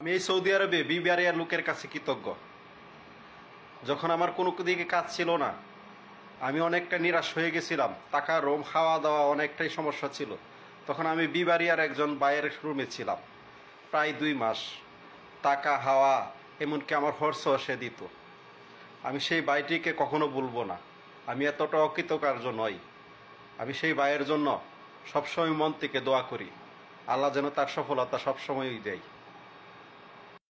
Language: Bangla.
এই সৌদি আরবে বিবারিয়ার লোকের কাছে কৃতজ্ঞ। যখন আমার কোনো দিকে কাজ ছিল না, আমি অনেকটা নিরাশ হয়ে গেছিলাম, টাকা রুম খাওয়া দাওয়া অনেকটাই সমস্যা ছিল, তখন আমি বিবারিয়ার একজন বাইরের রুমে ছিলাম প্রায় 2 মাস। টাকা হাওয়া এমনকি আমার খরচও সে দিত। আমি সেই ভাইটিকে কখনো ভুলবো না। আমি এতটা অকৃতকার্য নই। আমি সেই ভাইয়ের জন্য সবসময় মন থেকে দোয়া করি, আল্লাহ যেন তার সফলতা সবসময়ই দেয়।